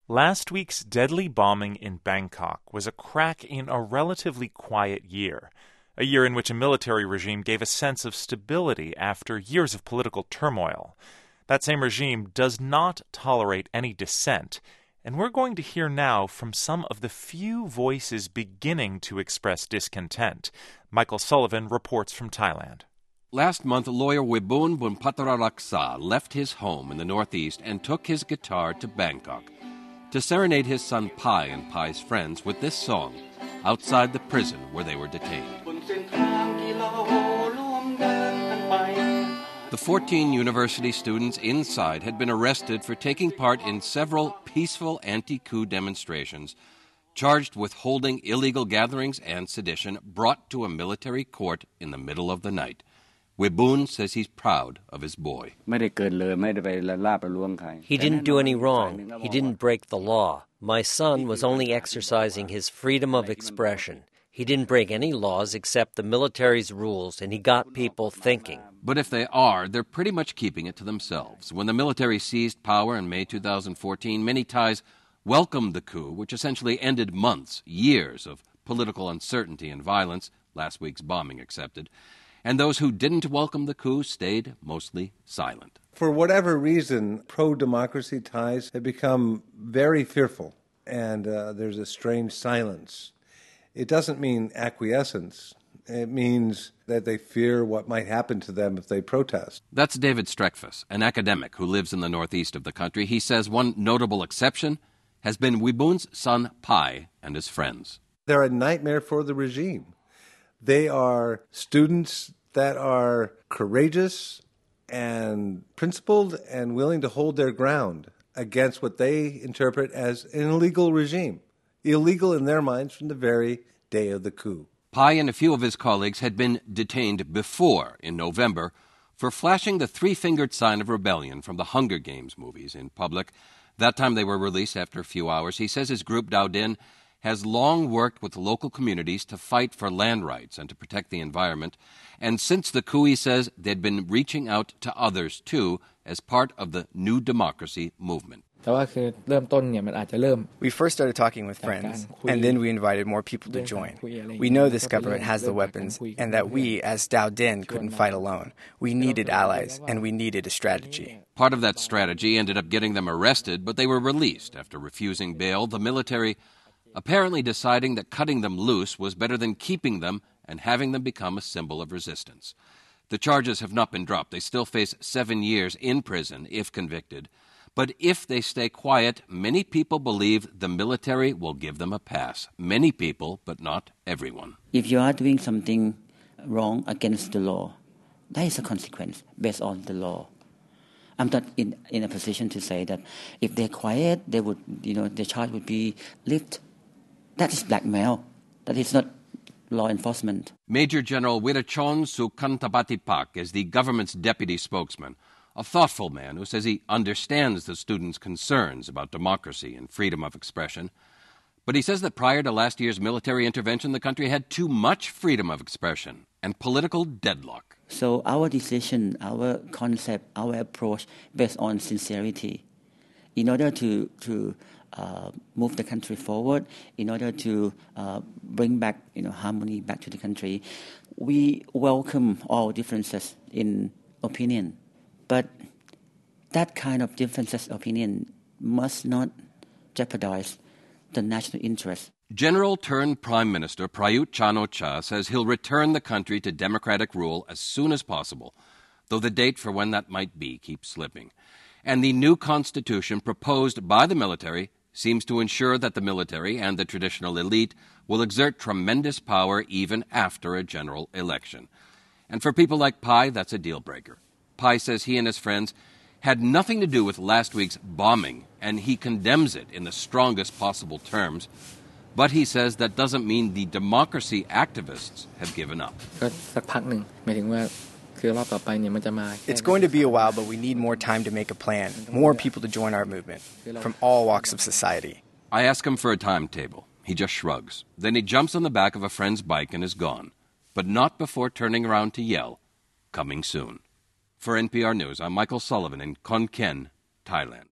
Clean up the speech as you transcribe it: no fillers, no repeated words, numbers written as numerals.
Last week's deadly bombing in Bangkok was a crack in a relatively quiet year, a year in which a military regime gave a sense of stability after years of political turmoil. That same regime does not tolerate any dissent, and we're going to hear now from some of the few voices beginning to express discontent. Michael Sullivan reports from Thailand. Last month, lawyer Wibun Bunpatararaksa left his home in the Northeast and took his guitar to Bangkok to serenade his son Pai and Pai's friends with this song outside the prison where they were detained. The 14 university students inside had been arrested for taking part in several peaceful anti-coup demonstrations, charged with holding illegal gatherings and sedition, brought to a military court in the middle of the night. Wibun says he's proud of his boy. He didn't do any wrong. He didn't break the law. My son was only exercising his freedom of expression. He didn't break any laws except the military's rules, and he got people thinking. But if they are, they're pretty much keeping it to themselves. When the military seized power in May 2014, many Thais welcomed the coup, which essentially ended months, years of political uncertainty and violence, last week's bombing accepted. And those who didn't welcome the coup stayed mostly silent. For whatever reason, pro-democracy Thais have become very fearful, and there's a strange silence. It doesn't mean acquiescence. It means that they fear what might happen to them if they protest. That's David Streckfuss, an academic who lives in the northeast of the country. He says one notable exception has been Wibun's son Pai and his friends. They're a nightmare for the regime. They are students that are courageous and principled and willing to hold their ground against what they interpret as an illegal regime, illegal in their minds from the very day of the coup. Pai and a few of his colleagues had been detained before, in November, for flashing the three-fingered sign of rebellion from the Hunger Games movies in public. That time they were released after a few hours. He says his group, Dao Din, has long worked with local communities to fight for land rights and to protect the environment. And since the coup, he says, they'd been reaching out to others, too, as part of the New Democracy movement. We first started talking with friends, and then we invited more people to join. We know this government has the weapons, and that we, as Dao Din, couldn't fight alone. We needed allies, and we needed a strategy. Part of that strategy ended up getting them arrested, but they were released after refusing bail. The military apparently deciding that cutting them loose was better than keeping them and having them become a symbol of resistance. The charges have not been dropped. They still face 7 years in prison if convicted. But if they stay quiet, many people believe the military will give them a pass. Many people, but not everyone. If you are doing something wrong against the law, that is a consequence based on the law. I'm not in a position to say that if they're quiet, they would, the charge would be lifted. That is blackmail. That is not law enforcement. Major General Wirachon Sukantapatipak is the government's deputy spokesman, a thoughtful man who says he understands the students' concerns about democracy and freedom of expression. But he says that prior to last year's military intervention, the country had too much freedom of expression and political deadlock. So our decision, our concept, our approach based on sincerity, in order to move the country forward, in order to bring back harmony back to the country, we welcome all differences in opinion. But that kind of differences in opinion must not jeopardize the national interest. General-turned-Prime Minister Prayut Chan-o-cha says he'll return the country to democratic rule as soon as possible, though the date for when that might be keeps slipping. And the new constitution proposed by the military seems to ensure that the military and the traditional elite will exert tremendous power even after a general election. And for people like Pai, that's a deal-breaker. Pai says he and his friends had nothing to do with last week's bombing, and he condemns it in the strongest possible terms. But he says that doesn't mean the democracy activists have given up. It's going to be a while, but we need more time to make a plan, more people to join our movement, from all walks of society. I ask him for a timetable. He just shrugs. Then he jumps on the back of a friend's bike and is gone. But not before turning around to yell, "Coming soon." For NPR News, I'm Michael Sullivan in Khon Kaen, Thailand.